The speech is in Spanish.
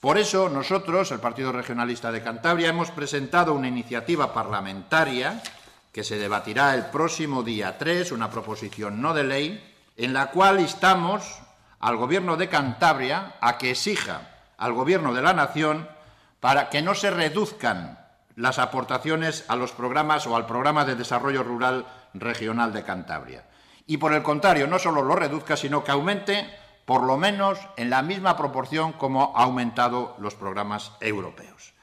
Por eso nosotros, el Partido Regionalista de Cantabria, hemos presentado una iniciativa parlamentaria que se debatirá el próximo día 3, una proposición no de ley, en la cual instamos al Gobierno de Cantabria a que exija al Gobierno de la Nación para que no se reduzcan las aportaciones a los programas o al Programa de Desarrollo Rural Regional de Cantabria. Y, por el contrario, no solo lo reduzca, sino que aumente por lo menos en la misma proporción como ha aumentado los programas europeos.